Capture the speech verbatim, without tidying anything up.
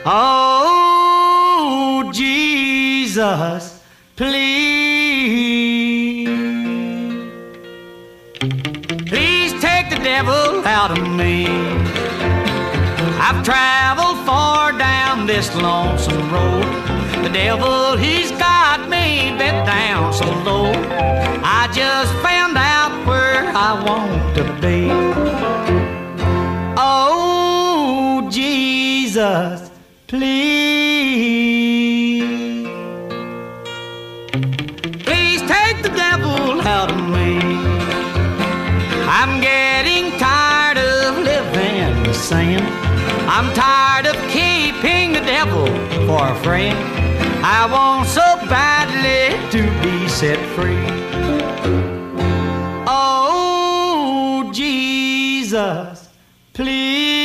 Oh, Jesus, please, please take the devil out of me. I've traveled far down this lonesome road. The devil, he's got me bent down so low. I just found out where I want to be. Oh, Jesus, please, please take the devil out of me. I'm getting tired of living in sin. I'm tired of keeping the devil for a friend. I want so badly to be set free. Oh, Jesus, please.